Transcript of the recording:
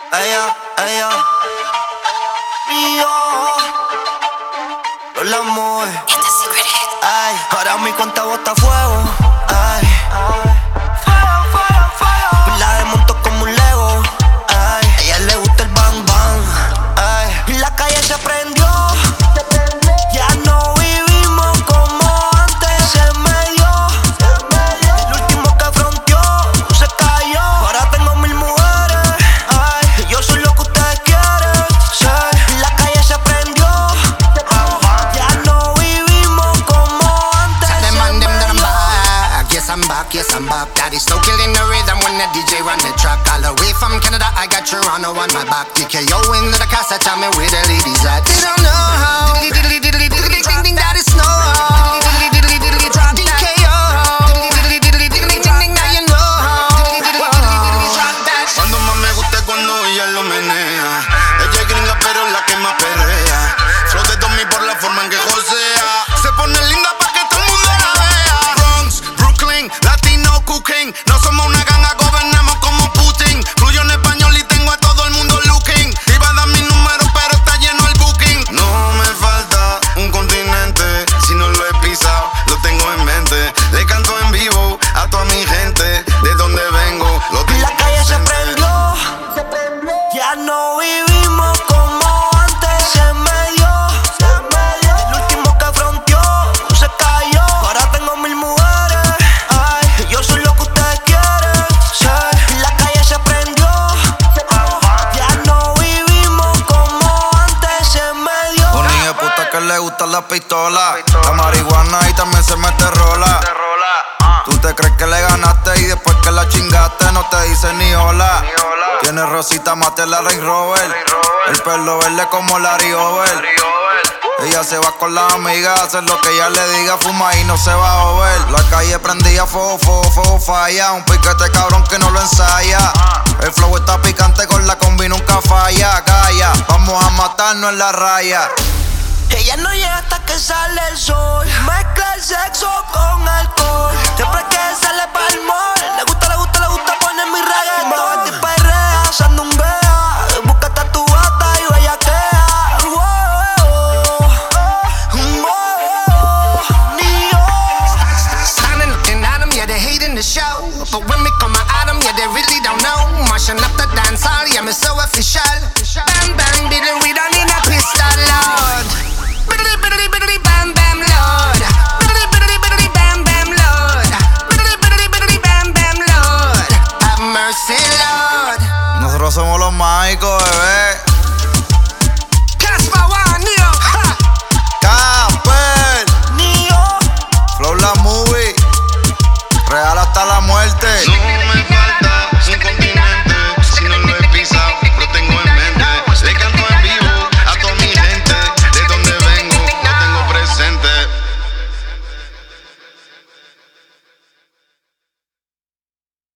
ella, y yo, el amor. Ay, ahora mi cuenta bota fuego. Ay, la desmonto como un Lego. Ay, a ella le gusta el bang bang. Ay, y la calle se prendió. Ya no vivimos como antes. Se me dio. El último que fronteó se cayó. Ahora tengo 1000 mujeres. Ay, y yo soy lo que ustedes quieren. Sí, la calle se prendió. Ya no vivimos como antes. Tell them on them that I'm back. Yes, I'm back, yes, I'm back. Daddy's still killing the rhythm when the DJ run the track. All the way from Canada, I got Toronto on my back. TKO into the cassette, tell me where the ladies at. They don't know how. Think that it's no how. Drop TKO. Now you know how. Cuando más me gusta es cuando ella lo menea. Ella es gringa pero la que más perrea. Flow de 2000 por la forma en que josea. Se pone linda pa' que todo el mundo la vea. Bronx, Brooklyn, Latino, Cooking. No somos una ganga, gobernamos como Putin. Fluyo en español y tengo a todo el mundo looking. Iba a dar mi número pero está lleno el booking. No me falta un continente. Si no lo he pisado, lo tengo en mente. Le canto en vivo a toda mi gente. De donde vengo, lo Y la calle se prendió. Ya no vivimos como antes. Se me dio. El último que fronteó se cayó. Ahora tengo 1000 mujeres. Ay, y yo soy lo que ustedes quieren. Sí, y la calle se prendió. Ya no vivimos como antes. Se me dio. Un hijo de puta que le gusta la pistola. La marihuana y también se mete rola. Tú te crees que le ganaste y después que la chingaste no te dice ni hola. Tiene rosita, mate la Range Rover. El pelo verde como Larry Over. Ella se va con las amigas, hacer lo que ella le diga, fuma y no se va a joder. La calle prendía fuego, fuego, fuego, falla. Un piquete cabrón que no lo ensaya. El flow está picante, con la combi nunca falla. Calla, vamos a matarnos en la raya. Ella no llega hasta que sale el sol. Mezcla el sexo con alcohol. Siempre que sale pa'l mall, le gusta poner mi reggaetón. Todo el perrea, sandunguea. Busca tu bata y bellaquea. Standing looking at them, yeah, they hating the show. But when me come at them, yeah, they really don't know. Mashing up the dance hall, yeah, me so official. Bang, bang, biddle, we don't need a pistol, Lord. Biddly, biddly, biddly, bam, bam, Lord. Biddly, biddly, biddly, bam, bam, Lord. Biddly, biddly, biddly, bam, bam, Lord. Have mercy, Lord. Nosotros somos los mágicos, bebé.